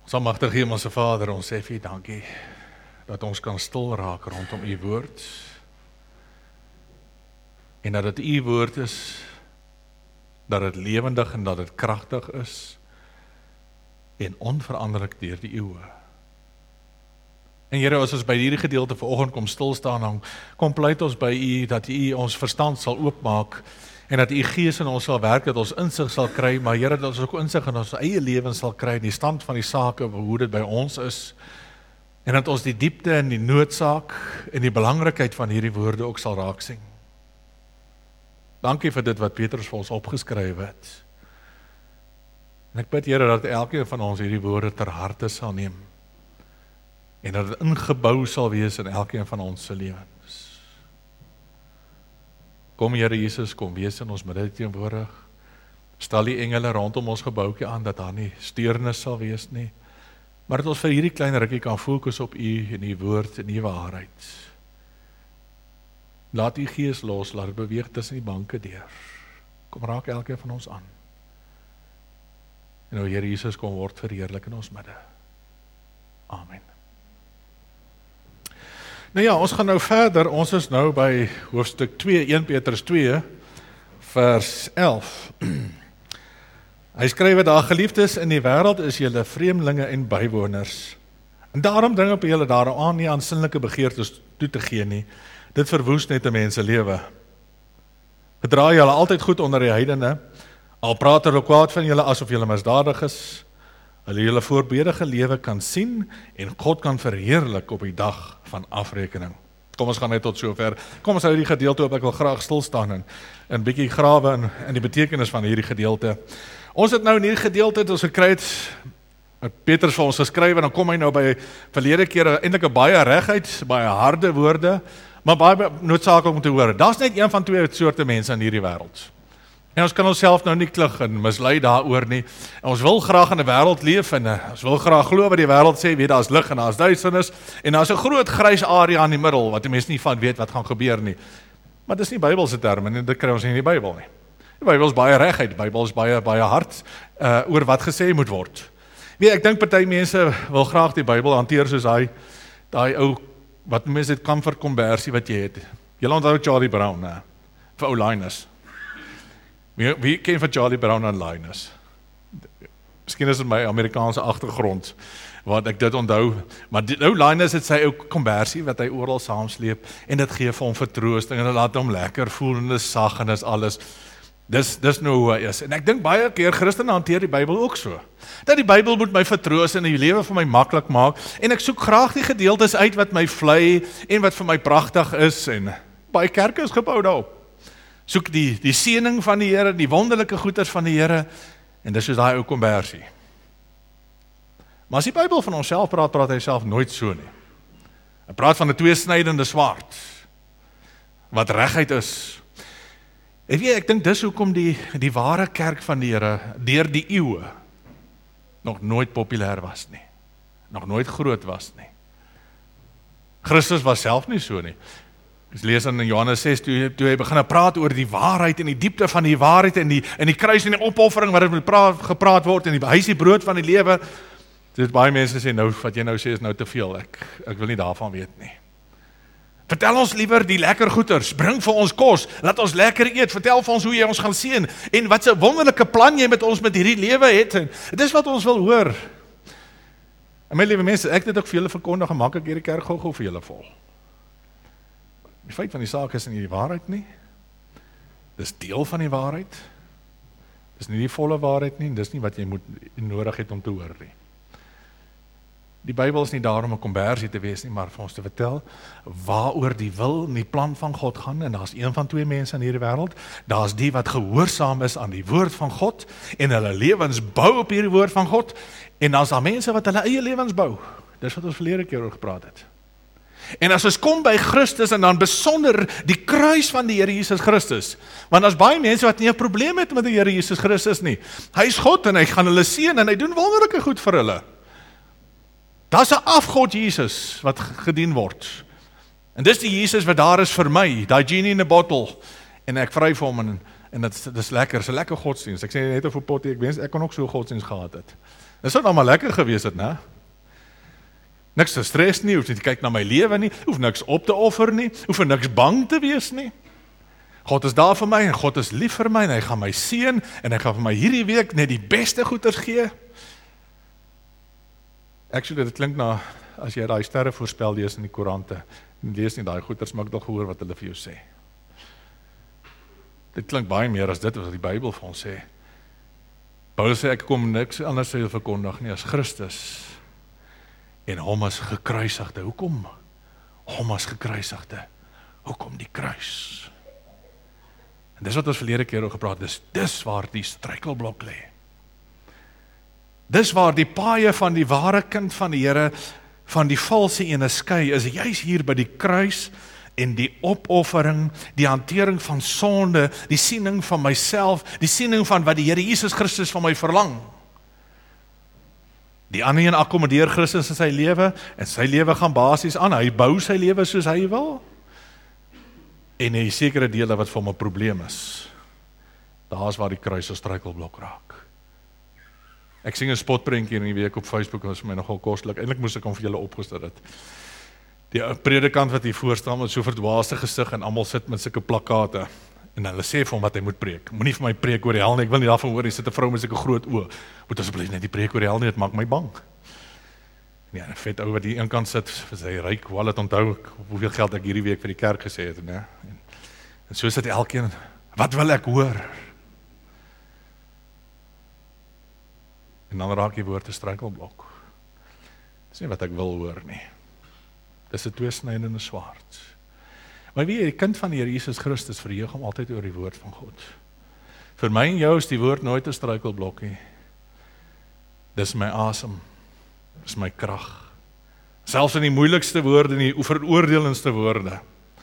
Ons almagtige Hemelse Vader, ons sê vir U dankie dat ons kan stil raak rondom U woord en dat dit U woord is, dat dit lewendig en dat dit kragtig is en onveranderlik deur die eeue. En Here, as ons by hierdie gedeelte vanoggend kom stil staan, dan kom pleit ons by U dat U ons verstand sal oopmaak en dat U Gees in ons sal werk, dat ons insig sal kry, maar Here, dat ons ook insig in ons eie lewens sal kry, in die stand van die sake, hoe dit by ons is, en dat ons die diepte en die noodsaak en die belangrikheid van hierdie woorde ook sal raak sien. Dankie vir dit wat Petrus vir ons opgeskryf het. En ek bid, Here, dat elkeen van ons hierdie woorde ter harte sal neem, en dat dit ingebou sal wees in elkeen van ons se lewens. Kom Here Jesus, kom wees in ons midde teenwoordig. Stel die engele rondom ons gebouetjie aan, dat daar nie steurnis sal wees nie, maar dat ons vir hierdie klein rukkie kan fokus op U en U woord en U waarheid. Laat U Gees los, laat dit beweeg tussen die banke deur. Kom raak elkeen van ons aan. En nou Here Jesus, kom word verheerlik in ons midde. Amen. Nou ja, ons gaan nou verder, ons is nou by hoofstuk 2, 1 Petrus 2, vers 11. Hy skryf daar, geliefdes, in die wêreld is julle vreemdelinge en bywoners. En daarom dring op julle daaraan nie aan sinnelike begeertes toe te gee nie. Dit verwoes net 'n mens se lewe. Gedra julle altyd goed onder die heidene, al praat hulle kwaad van julle asof julle misdadig is. Hulle julle voorbeeldige lewe kan sien en God kan verheerlik op die dag van afrekening. Kom ons gaan net tot sover. Kom ons hou hierdie gedeelte op, ek wil graag stil staan en 'n bietjie grawe in die betekenis van hierdie gedeelte. Ons het nou in hierdie gedeelte, ons gekry het Petrus vir ons geskryf, en dan kom hy nou by verlede keer eintlik 'n baie reguit, baie harde woorde, maar baie noodsaaklik om te hoor. Daar's net een van twee soorte mense in hierdie wêreld. En ons kan onsself nou nie klug en mislei daaroor nie. En ons wil graag in 'n wêreld leef en ons wil graag glo wat die wêreld sê, weet daar's lig en daar's duisternis en daar's 'n groot grys area in die middel wat die mense nie van weet wat gaan gebeur nie. Maar dis nie Bybelse terme en dit kry ons nie in die Bybel nie. Die Bybel is baie reguit, die Bybel is baie hard oor wat gesê moet word. Weet, ek dink party mense wil graag die Bybel hanteer soos daai ou wat mense dit comfort conversie wat jy het. Julle onthou Charlie Brown, né? Vir ou Linus. Wie ken van Charlie Brown en Linus? Miskien is dit my Amerikaanse agtergrond wat ek dit onthou, maar nou Linus het sy ou konversie wat hy oral saamsleep en dit gee vir hom vertroosting en dit laat hom lekker voel en dis sag en dis alles. Dis nou hoe hy is. En ek dink baie keer Christene hanteer die Bybel ook so. Dat die Bybel moet my vertroos en die lewe vir my maklik maak en ek soek graag die gedeeltes uit wat my vlei en wat vir my pragtig is en baie kerke is gebou daarop. Soek die seëning van die Here, die wonderlike goeders van die Here, en dis soos daai ou konversie. Maar as die Bybel van homself praat hy self nooit so nie. Hy praat van 'n tweesnydende swaard, wat reguit is. En weet, ek dink dis hoekom die ware kerk van die Here, deur die eeue, nog nooit populêr was nie. Nog nooit groot was nie. Christus was self nie so nie. Ons lees in Johannes 6, toe hy begin praat oor die waarheid en die diepte van die waarheid en die kruis en die opoffering wat moet gepraat word en hy is die brood van die lewe. Dit baie mense sê nou, wat jy nou sê is nou te veel, ek wil nie daarvan weet nie. Vertel ons liewer die lekker goeders, bring vir ons kos, laat ons lekker eet, vertel vir ons hoe jy ons gaan seën en wat 'n wonderlike plan jy met ons met hierdie lewe het. En dit is wat ons wil hoor. En my liewe mense, ek het dit ook vir julle verkondig en maak ek hierdie kerk gou vir julle vol. Die feit van die saak is nie die waarheid nie. Dis deel van die waarheid. Dis nie die volle waarheid nie, dis nie wat jy nodig het om te hoor nie. Die Bybel is nie daar om 'n konversie te wees nie, maar vir ons te vertel waaroor die wil en die plan van God gaan, en daar's een van twee mense in hierdie wêreld. Daar's die wat gehoorsaam is aan die woord van God en hulle lewens bou op hierdie woord van God, en daar's daar mense wat hulle eie lewens bou. Dis wat ons verlede keer oor gepraat het. En as ons kom by Christus en dan besonder die kruis van die Here Jesus Christus, want as baie mense wat nie 'n probleem het met die Here Jesus Christus nie, hy is God en hy gaan hulle seën en hy doen wonderlike goed vir hulle. Daar's 'n afgod Jesus wat gedien word. En dis die Jesus wat daar is vir my, daai genie in 'n bottle, en ek vry vir hom en dit is lekker, dis 'n lekker godsdienst. Ek sê net op 'n potjie, ek wens ek kon ook so 'n godsdienst gehad het. Dit sou nou maar lekker gewees het, né? Niks te stres nie, hoef nie te kyk na my lewe nie, hoef niks op te offer nie, hoef vir niks bang te wees nie. God is daar vir my en God is lief vir my en hy gaan my seën en hy gaan vir my hierdie week net die beste goeders gee. Actually, dit klink na, as jy daai sterre voorspel lees in die koerante, lees nie daai goeders, maar ek het al gehoor wat hulle vir jou sê. Dit klink baie meer as dit wat die Bybel vir ons sê. Paulus sê, ek kom niks anders te verkondig nie as Christus en hom as gekruisigde. Hoekom? Hom as gekruisigde. Hoekom die kruis? En dis wat ons verlede keer ook gepraat, dis waar die struikelblok lê. Dis waar die paaie van die ware kind van die Here, van die valse ene skei, is juis hier by die kruis en die opoffering, die hantering van sonde, die siening van myself, die siening van wat die Here Jesus Christus van my verlang. Die ander een akkommodeer Christus in sy lewe, en sy lewe gaan basies aan, hy bou sy lewe soos hy wil, en hy sekere dele wat vir hom 'n probleem is. Daar is waar die kruis 'n struikelblok raak. Ek sien 'n spotprentjie in die week op Facebook, dit was vir my nogal kostelik, eintlik moes ek hom vir julle opgestel het. Die predikant wat hier voor staan met so verdwaasde gesig en almal sit met sulke plakkate, en hulle sê vir hom wat hy moet preek. Moenie vir my preek oor die hel nie, ek wil nie daarvan hoor, jy sit 'n vrou met sulke groot oë. Moet asseblief net die preek oor die hel nie, dit maak my bang. Ja, 'n vet ou wat die een kant sit, vir sy ryk wallet, onthou ek hoeveel geld ek hierdie week vir die kerk gesê het, né? En so sit elkeen, wat wil ek hoor? En dan raak die woord 'n struikelblok. Dis nie wat ek wil hoor nie. Dis 'n tweesnydende swaard. Maar wie, die kind van die Here Jesus Christus verheug hom altyd oor die woord van God. Vir my en jou is die woord nooit 'n struikelblok nie. Dis my asem. Dis my krag. Selfs in die moeilikste woorde en die veroordelendste woorde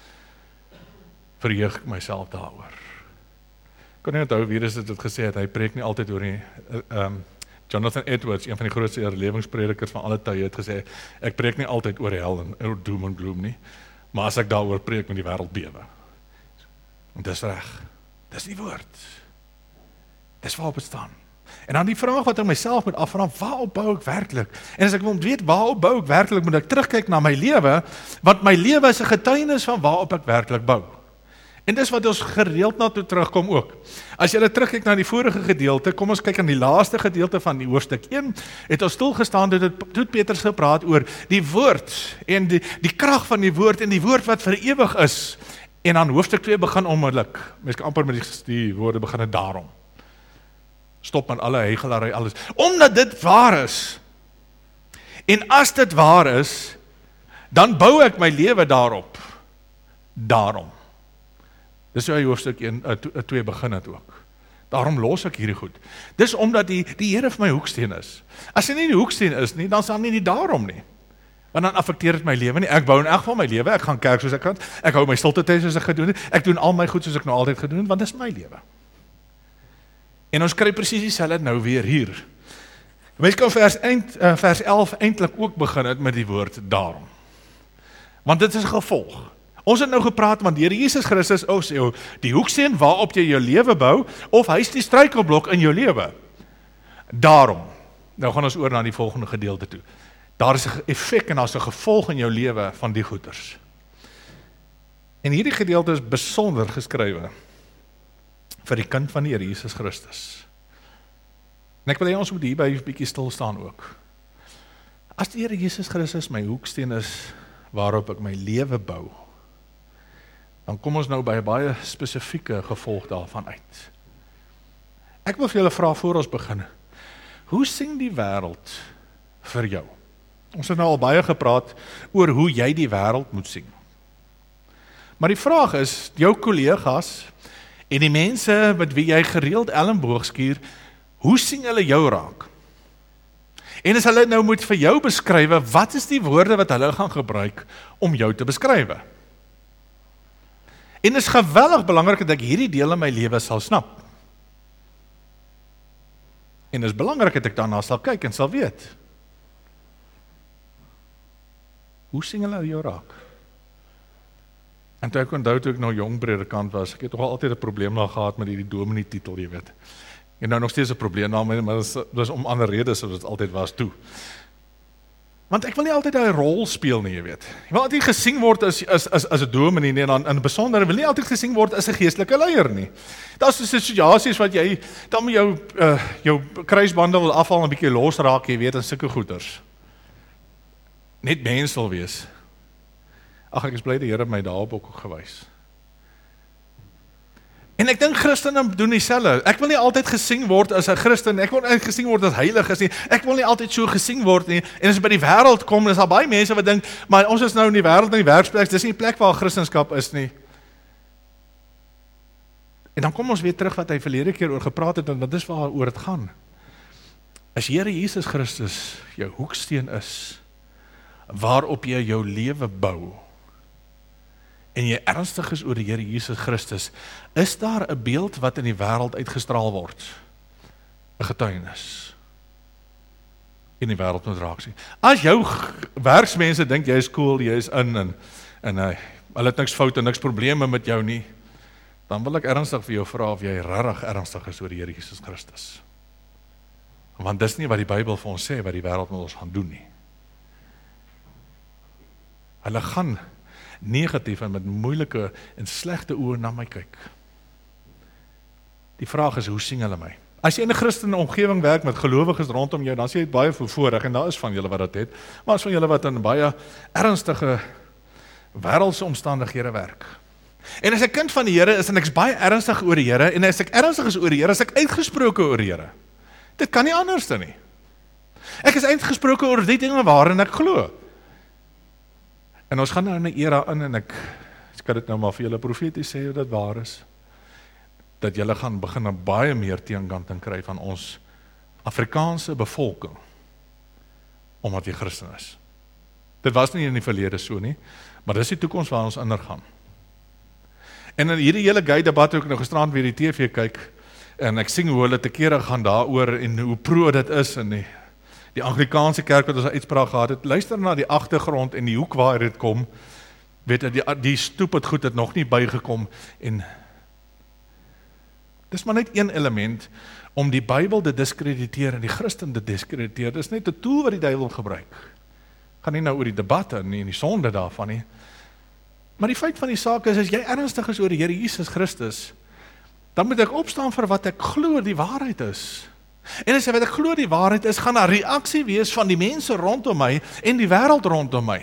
verheug ek myself daaroor. Ek kan nie onthou wie dit gesê het, hy preek nie altyd oor die Jonathan Edwards, een van die grootste oorlewingspredikers van alle tye, het gesê, ek preek nie altyd oor die hel en oor doom en gloom nie, maar as ek daaroor preek, moet die wêreld bewe. En dis reg. Dis die woord. Dis waarop het staan. En dan die vraag wat ek myself moet afvra, waarop bou ek werklik? En as ek wil weet waarop bou ek werklik, moet ek terugkyk na my lewe, want my lewe is 'n getuienis van waarop ek werklik bou. En dis wat ons gereeld na toe terugkom ook. As jy terugkyk na die vorige gedeelte, kom ons kyk aan die laaste gedeelte van die hoofstuk 1, het ons stilgestaan, toe Petrus gepraat oor die woord, en die krag van die woord, en die woord wat vir ewig is, en dan hoofstuk 2 begin onmiddellik, mens kan amper met die woorde begin het daarom. Stop met alle heigelary, alles, omdat dit waar is, en as dit waar is, dan bou ek my lewe daarop, daarom. Dis hoe hy hoofstuk 2 begin het ook. Daarom los ek hierdie goed. Dis omdat die Here vir my hoeksteen is. As hy nie die hoeksteen is nie, dan is daar nie die daarom nie. Want dan affekteer dit my lewe nie. Ek bou in elk geval my lewe, ek gaan kerk soos ek kan, ek hou my stilte tyd soos ek gedoen het, ek doen al my goed soos ek nou altyd gedoen het, want dis my lewe. En ons kry presies dieselfde nou weer hier. Mens kan vers 11 eintlik ook begin het met die woord daarom. Want dit is 'n gevolg. Ons het nou gepraat, want die Here Jesus Christus is die hoeksteen waarop jy jou lewe bou, of hy is die struikelblok in jou lewe. Daarom, nou gaan ons oor na die volgende gedeelte toe. Daar is 'n effek en daar is 'n gevolg in jou lewe van die goeders. En hierdie gedeelte is besonder geskrywe vir die kind van die Here Jesus Christus. En ek wil hê ons moet hierby 'n bietjie stil staan ook. As die Here Jesus Christus my hoeksteen is waarop ek my lewe bou, dan kom ons nou by 'n baie spesifieke gevolg daarvan uit. Ek wil vir julle vra voor ons begin, hoe sien die wêreld vir jou? Ons het nou al baie gepraat oor hoe jy die wêreld moet sien. Maar die vraag is, jou kollegas en die mense met wie jy gereeld elmboog skuur, hoe sien hulle jou raak? En as hulle nou moet vir jou beskrywe, wat is die woorde wat hulle gaan gebruik om jou te beskrywe? En dit is geweldig belangrik dat ek hierdie deel in my lewe sal snap. En dit is belangrik dat ek daarna sal kyk en sal weet. Hoe sien hulle jou raak? En toe ek onthou toe ek nou jong predikant was, ek het toch altyd 'n probleem gehad met hierdie dominee titel, jy weet. En nou nog steeds 'n probleem daarmee, maar dis om ander redes soos dit altyd was toe. Want ek wil nie altyd 'n rol speel nie, jy weet. Jy wil altyd gesien word as 'n dominee nie, en dan in besonder wil nie altyd gesien word as 'n geestelike leier nie. Daar's situasies wat jy dan met jou kruisbande wil afhaal en 'n bietjie losraak, jy weet, en sulke goeters. Net mens wil wees. Ag, ek is bly die Here my daarop ook gewys. En ek dink Christene doen dieselfde. Ek wil nie altyd gesien word as 'n Christen, ek wil nie gesien word as heilig is nie, ek wil nie altyd so gesien word nie, en as by die wêreld kom, is daar baie mense wat dink, maar ons is nou in die wêreld, in die werksplek, dis nie die plek waar Christendom is nie. En dan kom ons weer terug wat hy verlede keer oor gepraat het, en dit is waaroor dit gaan. As Here Jesus Christus jou hoeksteen is, waarop jy jou lewe bou, en jy ernstig is oor die Here Jesus Christus, is daar 'n beeld wat in die wêreld uitgestraal word, 'n getuienis, in die wêreld moet raak sien. As jou werksmense dink jy is cool, jy is in, en hulle het niks fout en niks probleme met jou nie, dan wil ek ernstig vir jou vra of jy regtig ernstig is oor die Here Jesus Christus. Want dis nie wat die Bybel vir ons sê, wat die wêreld met ons gaan doen nie. Hulle gaan negatief en met moeilike en slegte oë na my kyk. Die vraag is, hoe sien hulle my? As jy in 'n Christelike omgewing werk met gelowiges rondom jou, dan sê jy het baie voorreg, en daar is van julle wat dit het, maar is van julle wat in baie ernstige wêreldse omstandighede werk. En as ek kind van die Here is, en ek is baie ernstig oor die Here, en as ek ernstig is oor die Here, is ek uitgesproke oor die Here. Dit kan nie anders dan nie. Ek is uitgesproke oor die dinge waarin ek glo. En ons gaan nou in 'n era in, en ek kan dit nou maar vir julle profeties sê, dat waar is, dat julle gaan begin baie meer teenkant kry van ons Afrikaanse bevolking, omdat jy Christen is. Dit was nie in die verlede so nie, maar dis die toekoms waar ons ingaan. En in hierdie hele gay debat ook nou gisterand weer die TV kyk, en ek sien hoe hulle te kere gaan daaroor, en hoe pro dit is, en die Anglikaanse kerk wat ons 'n uitspraak gehad het, luister na die agtergrond en die hoek waar dit kom, weet jy, die stoep het goed het nog nie bygekom, en dis maar net een element om die Bybel te diskrediteer en die Christen te diskrediteer. Dis net 'n tool wat die duiwel gebruik. Gaan nie nou oor die debatte en die sonde daarvan nie. Maar die feit van die saak is, as jy ernstig is oor die Here Jesus Christus, dan moet ek opstaan vir wat ek glo die waarheid is. En as wat ek glo die waarheid is, gaan 'n reaksie wees van die mense rondom my en die wêreld rondom my.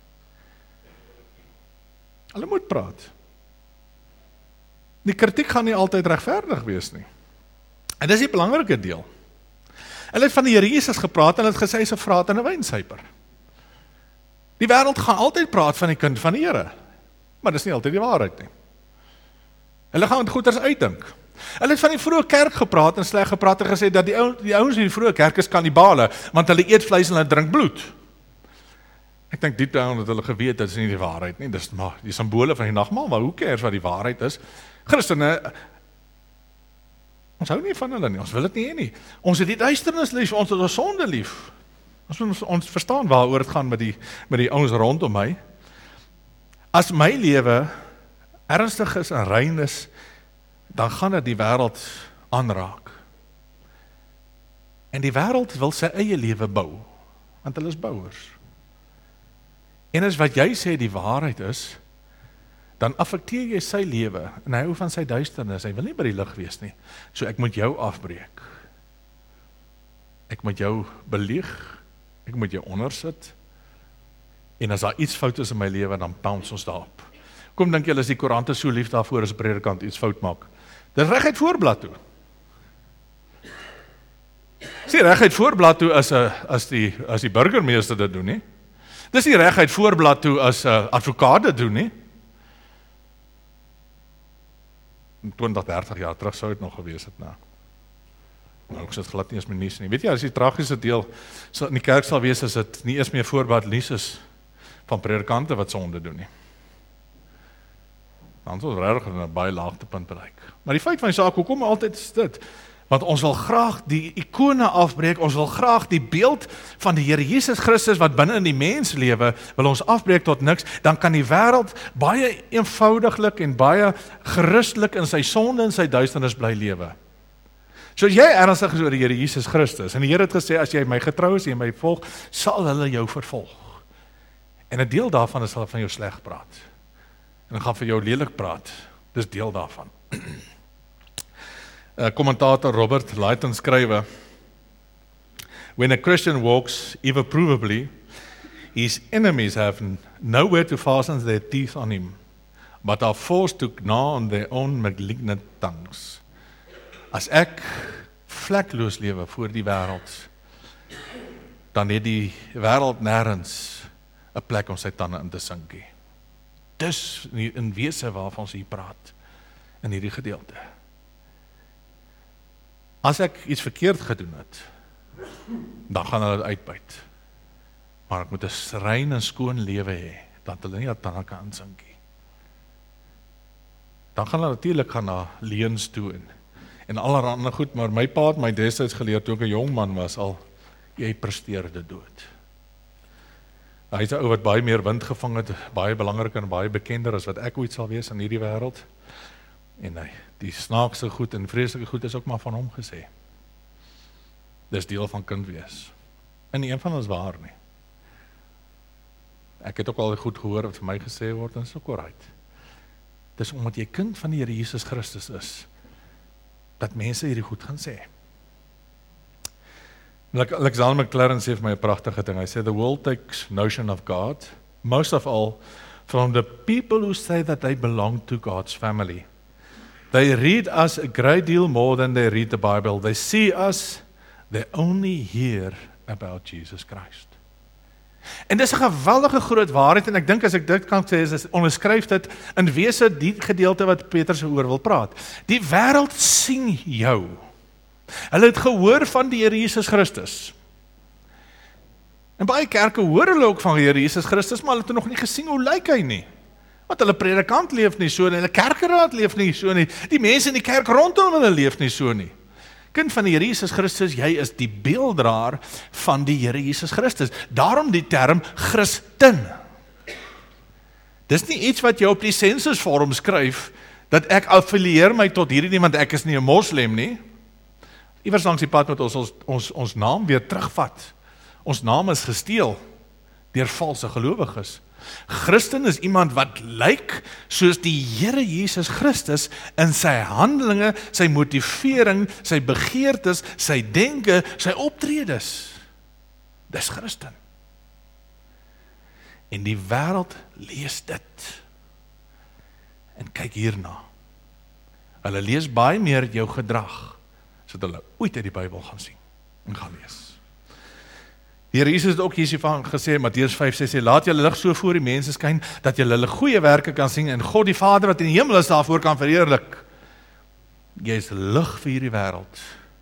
Hulle moet praat. Die kritiek gaan nie altyd regverdig wees nie. En dis die belangrike deel. Hulle het van die Here Jesus gepraat en het gesê hy is 'n vraat en 'n wynsuiper. Die wêreld gaan altyd praat van die kind van die Here, maar dis nie altyd die waarheid nie. Hulle gaan goeders uitdink. Hulle het van die vroeë kerk gepraat en sleg gepraat en gesê dat die ouens in die vroeë kerk is kannibale, want hulle eet vleis en hulle drink bloed. Ek dink diep down dat hulle geweet dat is nie die waarheid nie, dis maar die simbole van die nagmaal, maar hoe cares wat die waarheid is? Christene, ons hou nie van hulle nie, ons wil dit nie hê nie. Ons het die duisternis lief, ons het ons sonde lief. Ons verstaan waaroor dit gaan met die ouens rondom my. As my lewe ernstig is en rein is, dan gaan dit die wêreld aanraak. En die wêreld wil sy eie lewe bou, want hulle is bouers. En as wat jy sê die waarheid is, dan affekteer jy sy lewe, en hy hou van sy duisternis, hy wil nie by die lig wees nie. So ek moet jou afbreek. Ek moet jou belieg, ek moet jou ondersit, en as daar iets fout is in my lewe, dan pounce ons daarop. Kom dink julle is die koerante so lief daarvoor as 'n predikant iets fout maak? Dis reguit voorblad toe. Dis reguit voorblad toe as die burgemeester dit doen nie. Dis nie reguit voorblad toe as 'n advokaat dit doen nie. 20, 30 jaar terug sou dit nog gewees het, nou. Nou, ek sê glad nie eens my nuus nie. Weet jy, as die tragiese deel in die kerk sal wees, as dit nie eens meer voorblad nuus is van predikante wat sonde doen nie. Dan sal ons regtig 'n baie laagtepunt bereik. Maar die feit van die saak, hoekom altyd is dit? Want ons wil graag die ikone afbreek, ons wil graag die beeld van die Here Jesus Christus wat binne in die mens lewe, wil ons afbreek tot niks, dan kan die wêreld baie eenvoudiglik en baie gerustelik in sy sonde en sy duisternis bly lewe. So as jy ernstig is oor die Here Jesus Christus, en die Here het gesê, as jy my getrou is en my volg, sal hulle jou vervolg. En 'n deel daarvan is hulle van jou sleg praat. En gaan vir jou lelik praat. Dis deel daarvan. Kommentator Robert Lighton skrywe, when a Christian walks irreproachably, his enemies have nowhere to fasten their teeth on him, but are forced to gnaw on their own malignant tongues. As ek vlekloos lewe voor die wêreld, dan het die wêreld nêrens 'n plek om sy tande in te sink nie. Dis in wese waarvan ons hier praat, in hierdie gedeelte. As ek iets verkeerd gedoen het, dan gaan hulle uitbuit. Maar ek moet 'n rein en skoon lewe hê, dat hulle nie dat tande kan insink nie. Dan gaan hulle natuurlik gaan na leuns toe en allerhande goed, maar my pa het my destyds geleer toe ek 'n jong man was al, jy presteer dit dood. Hy is 'n ou wat baie meer wind gevang het, baie belangriker en baie bekender as wat ek ooit sal wees in hierdie wêreld. En die snaakse goed en vreeslike goed is ook maar van hom gesê. Dis deel van kind wees. En nie een van ons waar nie. Ek het ook al goed gehoor wat vir my gesê word, en is ook alright. Dis omdat jy kind van die Here Jesus Christus is, dat mense hierdie goed gaan sê. Alexander McLaren sê vir my 'n pragtige ding. Hy sê, the world takes notion of God, most of all, from the people who say that they belong to God's family. They read us a great deal more than they read the Bible. They see us, they only hear about Jesus Christ. En dis 'n geweldige groot waarheid, en ek dink as ek dit kan sê, is onderskryf dit in wese die gedeelte wat Petrus oor wil praat. Die wêreld sien jou. Hulle het gehoor van die Here Jesus Christus. En baie kerke hoor hulle ook van die Here Jesus Christus, maar hulle het nog nie gesien hoe lyk hy nie. Want hulle predikant leef nie so nie, hulle kerkeraad leef nie so nie, die mense in die kerk rondom hulle leef nie so nie. Kind van die Here Jesus Christus, jy is die beelddraer van die Here Jesus Christus. Daarom die term Christen. Dis nie iets wat jy op die sensusvorm skryf, dat ek affilieer my tot hierdie nie, want ek is nie 'n moslim nie. Iewers langs die pad moet ons naam weer terugvat. Ons naam is gesteel deur valse gelowiges. Christen is iemand wat lyk soos die Here Jesus Christus in sy handelinge, sy motivering, sy begeertes, sy denke, sy optredes. Dis Christen. En die wêreld lees dit. En kyk hierna. Hulle lees baie meer jou gedrag, sodat hulle ooit uit die Bybel gaan sien en gaan lees. Die Here Jesus het ook hiervan gesê, Matteus 5:6 sê, laat julle lig so voor die mense skyn, dat julle hulle goeie werke kan sien, en God die Vader wat in die hemel is daarvoor kan verheerlik. Jy is lig vir hierdie wêreld.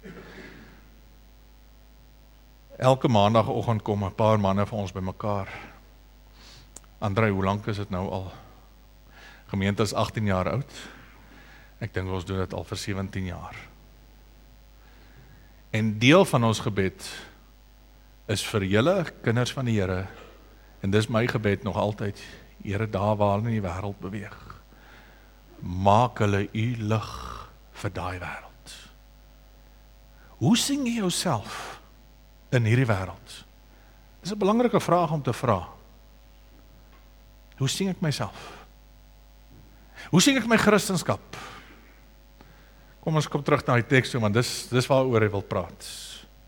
Elke maandagoggend kom 'n paar manne vir ons bymekaar. Andrei, hoe lank is dit nou al? Gemeente is 18 jaar oud. Ek dink ons doen dit al vir 17 jaar. En deel van ons gebed is vir julle kinders van die Here, en dis my gebed nog altyd, Here, daar waar hulle in die wêreld beweeg, maak hulle u lig vir daai wêreld. Hoe sien jy jouself in hierdie wêreld? Dis 'n belangrike vraag om te vra. Hoe sien ek myself? Hoe sien ek my Christendom? Kom ons kom terug na die teks toe, want dis waaroor hy wil praat.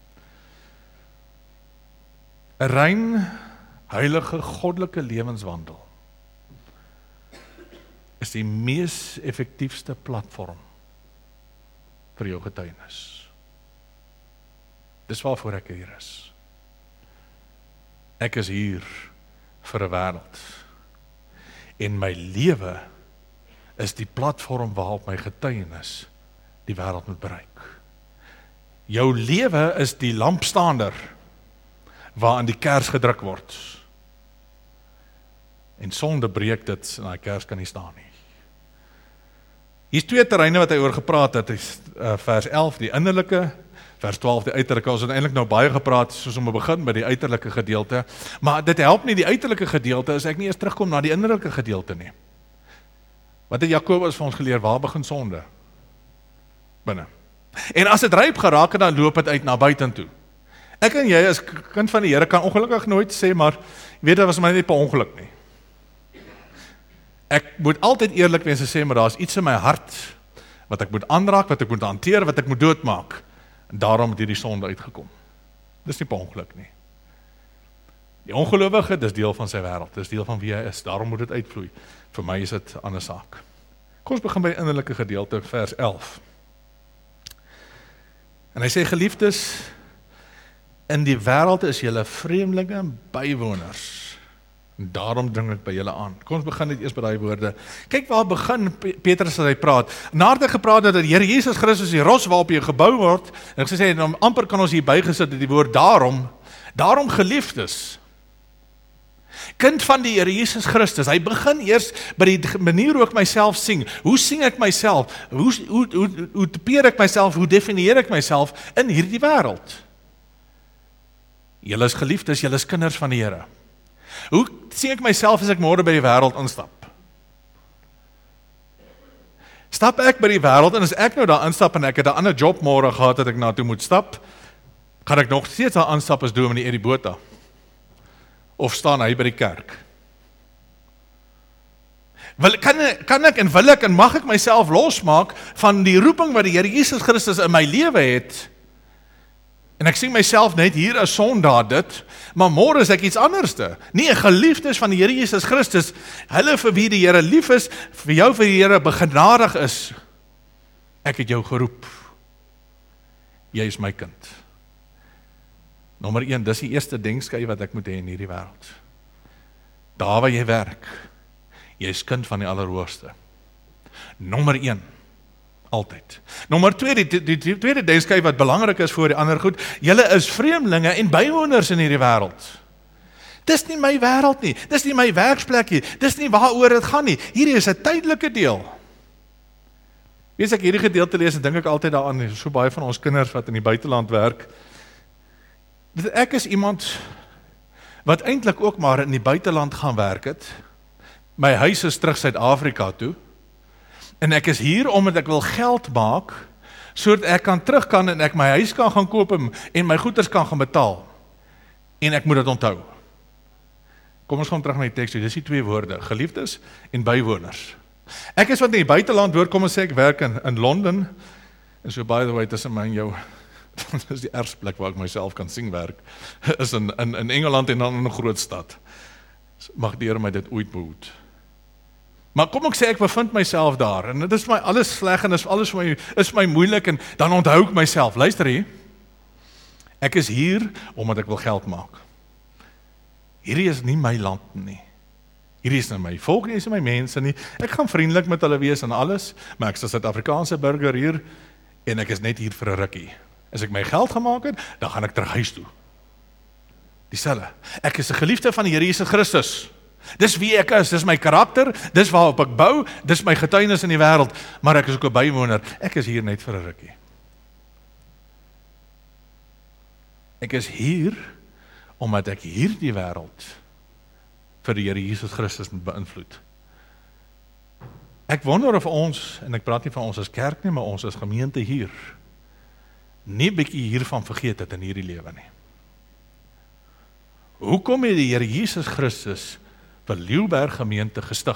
'n rein, heilige, goddelike lewenswandel is die mees effektiefste platform vir jou getuienis. Dis waarvoor ek hier is. Ek is hier vir 'n wêreld. En my lewe is die platform waarop my getuienis die wêreld moet bereik. Jou lewe is die lampstander waaraan die kers gedruk word. En sonde breek dit, en die kers kan nie staan nie. Hier is 2 terreine wat hy oor gepraat het, vers 11, die innerlike, vers 12, die uiterlike. Ons het eintlik nou baie gepraat, soos om te begin by die uiterlike gedeelte, maar dit help nie die uiterlike gedeelte, as ek nie eers terugkom na die innerlike gedeelte nie. Wat het Jakobus vir ons geleer, waar begin sonde? Binne. En as dit ryp geraak het, dan loop dit uit na buitentoe. Ek en jy as kind van die Here kan ongelukkig nooit sê, maar jy weet, dit was my net per ongeluk nie. Ek moet altyd eerlik wees en sê, maar daar is iets in my hart, wat ek moet aanraak, wat ek moet hanteer, wat ek moet doodmaak. En daarom het hierdie sonde uitgekom. Dis nie per ongeluk nie. Die ongelowige, dis deel van sy wêreld, dis deel van wie hy is, daarom moet dit uitvloei. Vir my is dit 'n ander saak. Kom ons begin by die innerlike gedeelte, vers 11. En hy sê, geliefdes, in die wêreld is julle vreemdelinge en bywoners. En daarom dring ek by julle aan. Kom ons begin net eers by daai woorde. Kyk waar begin Petrus as hy praat. Nadat hy gepraat het dat die Here Jesus Christus die rots waarop jy gebou word, en ek sê, dan amper kan ons hier bygesit het die woord daarom geliefdes. Kind van die Here Jesus Christus, hy begin eers by die manier hoe ek myself sien. Hoe sien ek myself? Hoe typeer ek myself? Hoe definieer ek myself in hierdie wêreld? Julle is geliefdes, julle is kinders van die Here. Hoe sien ek myself as ek môre by die wêreld instap? Stap ek by die wêreld en as ek nou daar instap en ek het 'n ander job môre gehad dat ek na toe moet stap, gaan ek nog steeds daar aanstap as dominee Eddie Botha? Of staan hy by die kerk? Kan ek en wil ek en mag ek myself losmaak van die roeping wat die Here Jesus Christus in my lewe het? En ek sien myself net hier as sondaar dit, maar môre is ek iets anderste. Nie, geliefdes van die Here Jesus Christus, hulle vir wie die Here lief is, vir jou vir die Here begenadig is. Ek het jou geroep. Jy is my kind. Nommer 1, dis die eerste denksky wat ek moet hê in hierdie wêreld. Daar waar jy werk, jy is kind van die Allerhoogste. Nommer 1, altyd. Nommer 2, die tweede denksky wat belangrik is voor die ander goed, julle is vreemdelinge en bywoners in hierdie wêreld. Dis nie my wêreld nie, dis nie my werksplek nie, dis nie waaroor dit gaan nie. Hierdie is 'n tydelike deel. As ek hierdie gedeelte lees, dink ek altyd daaraan, so baie van ons kinders wat in die buiteland werk. Ek is iemand wat eintlik ook maar in die buiteland gaan werk het. My huis is terug Suid-Afrika toe. En ek is hier omdat ek wil geld maak, sodat ek kan terug kan en ek my huis kan gaan koop en my goederes kan gaan betaal. En ek moet dit onthou. Kom ons gaan terug na die teks, dis die twee woorde, geliefdes en bywoners. Ek is wat in die buiteland hoor, kom ons sê ek werk in Londen, en so by the way, tussen my en jou, dit is die ergste plek waar ek myself kan sien werk, is in Engeland en dan in 'n groot stad. Mag die Here my dit ooit behoed. Maar kom ek sê ek bevind myself daar, en dit is my alles sleg, en alles vir my, is my moeilik, en dan onthou ek myself, luister hier, ek is hier, omdat ek wil geld maak. Hierdie is nie my land nie. Hierdie is nie my volk nie, is nie my mense nie. Ek gaan vriendelik met hulle wees en alles, maar ek is 'n Suid-Afrikaanse burger hier, en ek is net hier vir 'n rukkie. As ek my geld gemaak het, dan gaan ek terug huis toe. Dieselfde. Ek is 'n geliefde van die Here Jesus Christus. Dis wie ek is, dis my karakter, dis waarop ek bou, dis my getuienis in die wêreld, maar ek is ook 'n bywoner. Ek is hier net vir 'n rukkie. Ek is hier omdat ek hierdie wêreld vir die Here Jesus Christus moet beïnvloed. Ek wonder of ons, en ek praat nie van ons as kerk nie, maar ons as gemeente hier, nie bietjie hiervan vergeet het in hierdie lewe nie. Hoekom het die Here Jesus Christus vir Lieuberg gemeente gestig?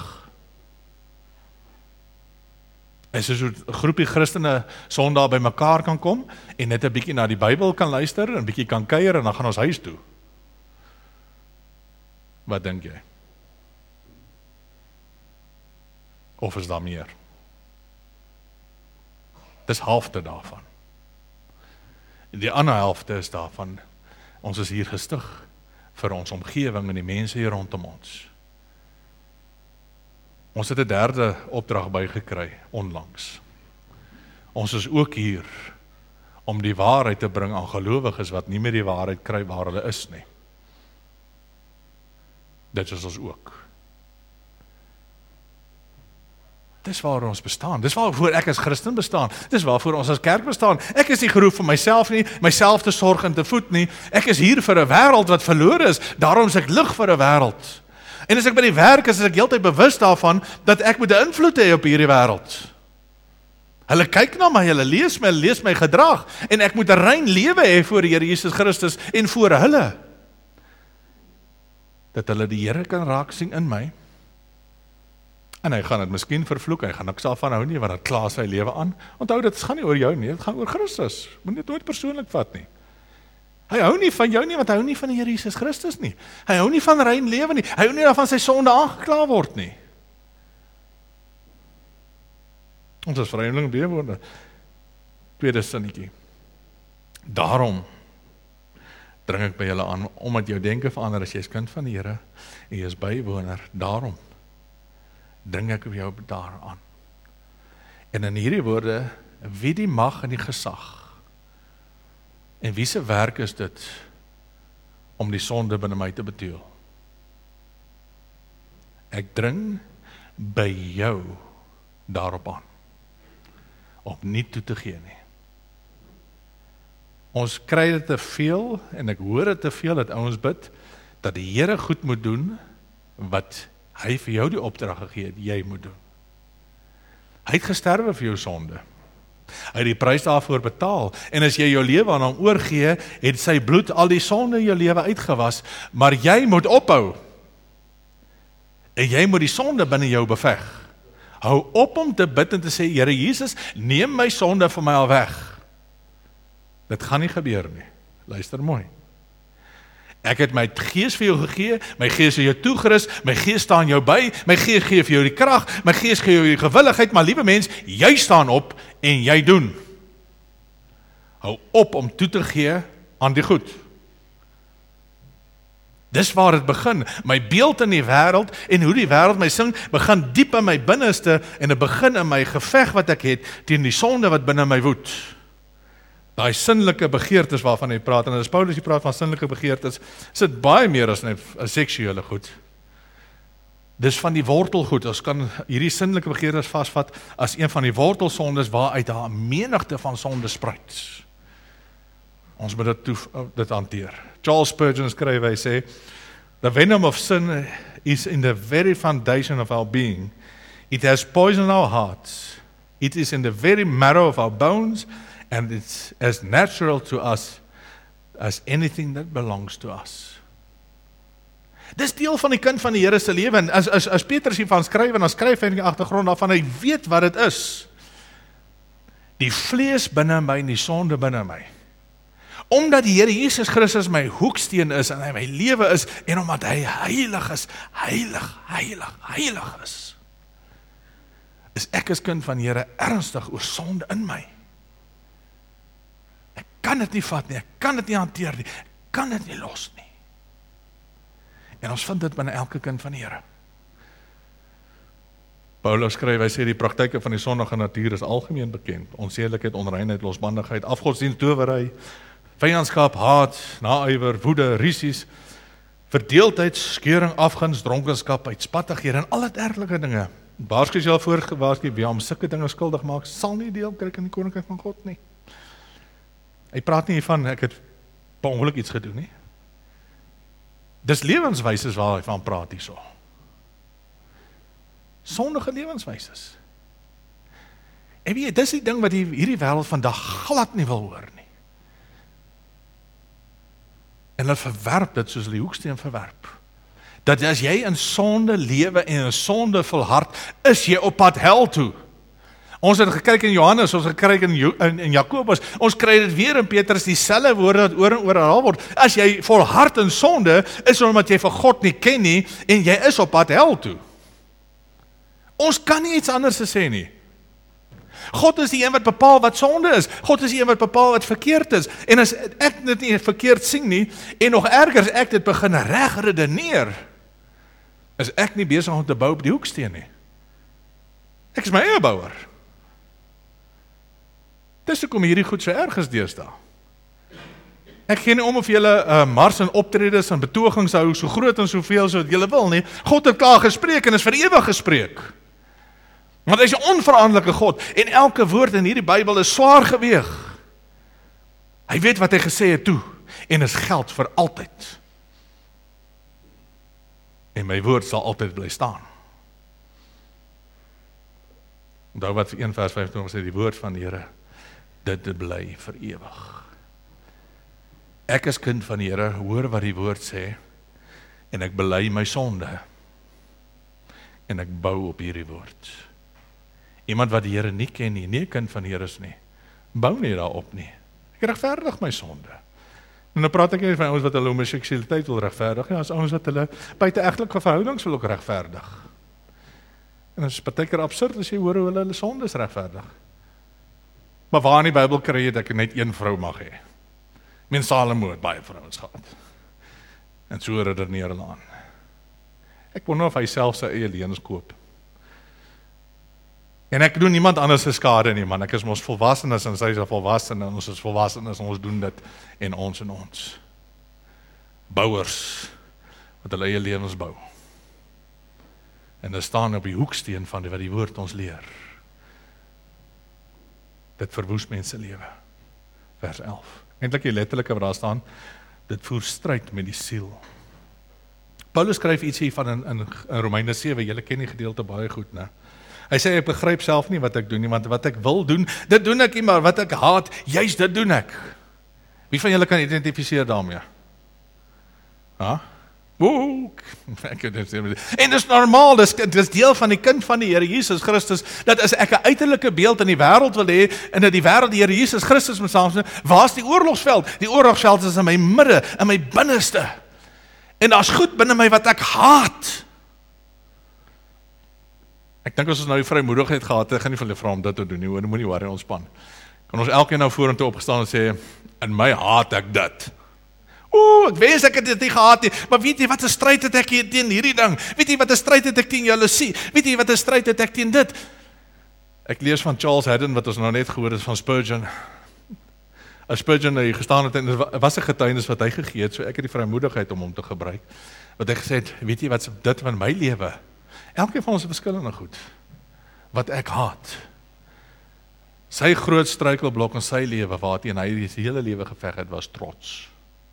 Is so 'n groepie Christene Sondag by mekaar kan kom en net 'n bietjie na die Bybel kan luister, 'n bietjie kan kuier en dan gaan ons huis toe. Wat dink jy? Of is daar meer? Dis halfte daarvan. Die ander helfte is daarvan, ons is hier gestig vir ons omgewing en die mense hier rondom ons. Ons het 'n derde opdrag bygekry onlangs. Ons is ook hier om die waarheid te bring aan gelowiges wat nie meer die waarheid kry waar hulle is nie. Dit is ons ook. Dis waar ons bestaan, dis waarvoor ek as Christen bestaan, dis waarvoor ons as kerk bestaan. Ek is nie geroep vir myself nie, myself te sorg en te voed nie, ek is hier vir 'n wêreld wat verlore is, daarom is ek lig vir 'n wêreld. En as ek by die werk is ek heeltyd bewus daarvan, dat ek moet 'n invloed hê op hierdie wêreld. Hulle kyk na my, hulle lees my gedrag, en ek moet 'n rein lewe hê voor die Here Jesus Christus en voor hulle. Dat hulle die Here kan raak sien in my. En hy gaan dit miskien vervloek, hy gaan niks daarvan hou nie, want dit kla sy lewe aan. Onthou, dit gaan nie oor jou nie, dit gaan oor Christus. Moet dit nooit persoonlik vat nie. Hy hou nie van jou nie, want hy hou nie van die Here Jesus Christus nie. Hy hou nie van rein lewe nie. Hy hou nie daarvan sy sonde aangekla word nie. Ons is vreemdeling bewoner. Tweede sinnetjie. Daarom dring ek by julle aan, omdat jou denke verander as jy is kind van die Here, en jy is bywoner. Daarom dring ek by jou daaraan. En in hierdie woorde, wie die mag en die gesag, en wie se werk is dit om die sonde binne my te betuil? Ek dring by jou daarop aan, om nie toe te gee nie. Ons kry dit te veel, en ek hoor dit te veel, dat ouens bid, dat die Here goed moet doen, wat hy vir jou die opdrag gegee het, jy moet doen. Hy het gesterwe vir jou sonde. Hy het die prys daarvoor betaal, en as jy jou lewe aan hom oorgee, het sy bloed al die sonde in jou lewe uitgewas, maar jy moet ophou, en jy moet die sonde binne jou beveg. Hou op om te bid en te sê, Here Jesus, neem my sonde van my al weg. Dit gaan nie gebeur nie. Luister mooi. Ek het my gees vir jou gegee, my gees vir jou toegerus, my gees staan jou by, my gees gee vir jou die krag, my gees gee jou die gewilligheid, maar liewe mens, jy staan op en jy doen. Hou op om toe te gee aan die goed. Dis waar dit begin, my beeld in die wêreld en hoe die wêreld my sing, begin diep in my binneste en dit begin in my geveg wat ek het teen die sonde wat binne my woed. Daai sinnelike begeertes waarvan hy praat, en as Paulus die praat van sinnelike begeertes, is dit baie meer as net 'n seksuele goed. Dis van die wortelgoed, ons kan hierdie sinnelike begeertes vasvat as een van die wortelsondes waaruit daar 'n menigte van sonde spruit. Ons moet dit hanteer. Charles Spurgeon skryf, hy sê, the venom of sin is in the very foundation of our being. It has poisoned our hearts. It is in the very marrow of our bones, and it's as natural to us as anything that belongs to us. Dis deel van die kind van die Here se lewe, en as Petrus hiervan skryf, en dan skryf hy in die agtergrond daarvan, hy weet wat dit is. Die vlees binne my en die sonde binne my. Omdat die Here Jesus Christus my hoeksteen is, en hy my lewe is, en omdat hy heilig is, heilig is ek as kind van die Here ernstig oor sonde in my. Ek kan dit nie vat nie, ek kan dit nie hanteer nie, ek kan dit nie los nie. En ons vind dit binne elke kind van die Here. Paulus skryf, hy sê die praktyke van die sondige natuur is algemeen bekend. Onsedelikheid, onreinheid, losbandigheid, afgodsdienst, towery, vyandskap, haat, naaiwer, woede, rusies, verdeeldheid, skeuring, afguns, dronkenskap, uitspattighede en alle dergelike dinge. Waarsku jy al voorgewaarsku, wie hom sulke dinge skuldig maak, sal nie deel kry in die koninkryk van God nie. Hy praat nie van ek het per ongeluk iets gedoen nie. Dis lewenswyses waar hy van praat hierso. Sondige lewenswyses. En weet jy, dis die ding wat hierdie wêreld vandag glad nie wil hoor nie. En hulle verwerp dit soos hulle die hoeksteen verwerp. Dat as jy in sonde lewe en in sonde volhard, is jy op pad hel toe. Ons het gekyk in Johannes, ons het gekyk in Jakobus, ons kry dit weer in Petrus, dieselfde woorde wat oor en oor herhaal word. As jy volhard in sonde, is omdat jy vir God nie ken nie, en jy is op pad hel toe. Ons kan nie iets anders sê nie. God is die een wat bepaal wat sonde is. God is die een wat bepaal wat verkeerd is. En as ek dit nie verkeerd sien nie, en nog erger as ek dit begin reg redeneer, is ek nie besig om te bou op die hoeksteen nie. Ek is my eie bouwer. Dis hoekom hierdie goed so erg is deesdae. Ek gee nie om of julle mars en optredes en betogings hou, so groot en soveel so wat julle wil nie. God het klaar gespreek en is vir ewig gespreek. Want hy is 'n onveranderlike God, en elke woord in hierdie Bybel is swaar geweeg. Hy weet wat hy gesê het toe, en is geld vir altyd. En my woord sal altyd bly staan. Onthou wat 1 vers 25 sê, die woord van die Here, dit bly vir ewig. Ek is kind van die Here, hoor wat die woord sê, en ek bely my sonde, en ek bou op hierdie woord. Iemand wat die Here nie ken nie, nie 'n kind van die Here is nie, bou nie daarop nie. Ek regverdig my sonde. En nou praat ek nie van ouens wat hulle homoseksualiteit wil regverdig, ja, as ouens wat hulle buiteegtelike verhoudings wil ook regverdig. En dit is partykeer absurd as jy hoor hoe hulle sondes regverdig. Maar waar in die Bybel kry jy dat ek net een vrou mag hê? Men Salomo het baie vrouens gehad. En so redeneer hulle aan. Ek wonder of hy self sy eie leuns koop. En ek doen niemand anders se skade nie, man. Ek is mos volwassenes en sy is volwassene en ons is volwassenes en ons doen dit en ons. Bouers wat hulle eie lewens bou. En hulle staan op die hoeksteen van wat die woord ons leer. Dit verwoes mense lewe. Vers 11. Eintlik die letterlike wat daar staan, dit voer stryd met die siel. Paulus skryf iets hier van in Romeine 7, julle ken die gedeelte baie goed, né? Hy sê, ek begryp self nie wat ek doen nie, want wat ek wil doen, dit doen ek nie, maar wat ek haat, juist dit doen ek. Wie van julle kan identifiseer daarmee? Ha? En dit is normaal, dit is deel van die kind van die Here Jesus Christus, dat as ek 'n uiterlike beeld in die wêreld wil hê, en dat die wêreld die Here Jesus Christus moet saamstem, waar is die oorlogsveld? Die oorlogsveld is in my midde, in my binneste. En daar's goed binne my wat ek haat. Ek dink as ons nou die vrymoedigheid gehad het, ek gaan nie van julle vra om dit te doen nie, hoor, moenie worry, ontspan. Kan ons elkeen nou vorentoe opgestaan en sê, in my haat ek dit. Ek wens ek het dit nie gehad nie, maar weet jy wat 'n stryd het ek teen hierdie ding? Weet jy wat 'n stryd het ek teen jaloesie? Weet jy wat 'n stryd het ek teen dit? Ek lees van Charles Haddon, wat ons nou net gehoor het van Spurgeon. As Spurgeon hy gestaan het, en dit was 'n getuienis wat hy gegee het, so ek het die vrymoedigheid om hom te gebruik, wat hy gesê het, weet jy wat dit van my lewe, elkeen van ons het verskillende goed, wat ek haat. Sy groot struikelblok in sy lewe, waarteen hy sy hele lewe geveg het, was trots.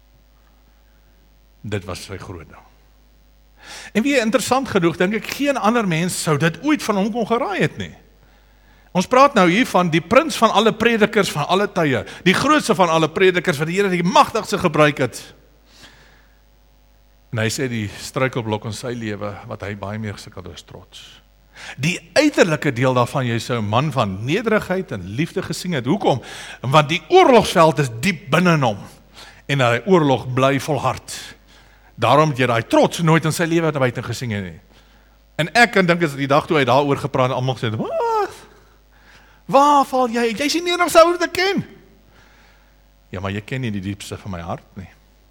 Dit was sy groot ding. En wie interessant genoeg, dink ek, geen ander mens sou dit ooit van hom kon geraai het nie. Ons praat nou hier van die prins van alle predikers van alle tye, die grootste van alle predikers wat die Here die magtigste gebruik het. En hy sê die struikelblok in sy lewe, wat hy baie meer gesukkel het, is trots. Die uiterlike deel daarvan, jy sou 'n man van nederigheid en liefde gesien het. Hoekom? Want die oorlogsveld is diep binne hom, en hy oorlog bly volhard. Daarom het jy daai trots nooit in sy lewe naar buiten gesien nie. En ek kan dink as die dag toe hy daaroor gepraat en almal gesê, wat? Waar val jy? Jy is nie meer nog sou te ken. Ja, maar jy ken nie die diepste van my hart nie.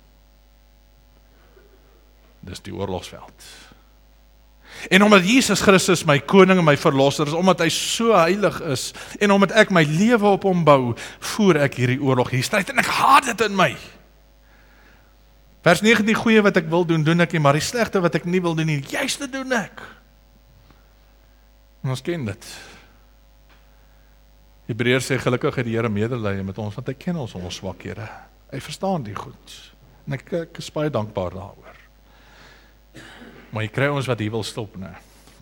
Dis die oorlogsveld. En omdat Jesus Christus my koning en my verlosser is, omdat hy so heilig is, en omdat ek my lewe op hom bou, voer ek hierdie oorlog, hierdie stryd, en ek haat dit in my. Vers 9, die goeie wat ek wil doen, doen ek nie, maar die slegte wat ek nie wil doen nie, juist dit doen ek. En ons ken dit. Hebreërs sê, gelukkig het die Here medelee met ons, want hy ken ons swakhede. Hy verstaan die goed. En ek is baie dankbaar daaroor. Maar jy kry ons wat hier wil stop, né?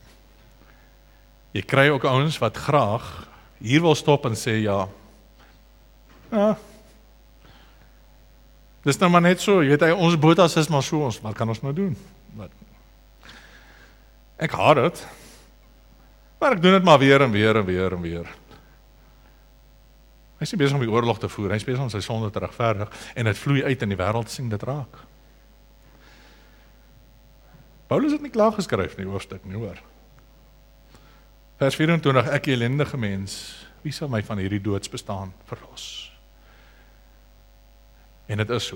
Jy kry ook ons wat graag hier wil stop en sê, ja, dis nou maar net so, jy weet, ons botas is maar so, wat kan ons nou doen? Ek haat dit, maar ek doen dit maar weer en weer en weer en weer. Hy is nie besig om die oorlog te voer, hy is besig om sy sonde te regverdig, en het vloei uit in die wêreld sien dit raak. Paulus het nie klaar geskryf nie, hoofstuk nie, hoor. Vers 24, ek ellendige mens, wie sal my van hierdie doodsbestaan verlos? En dit is so.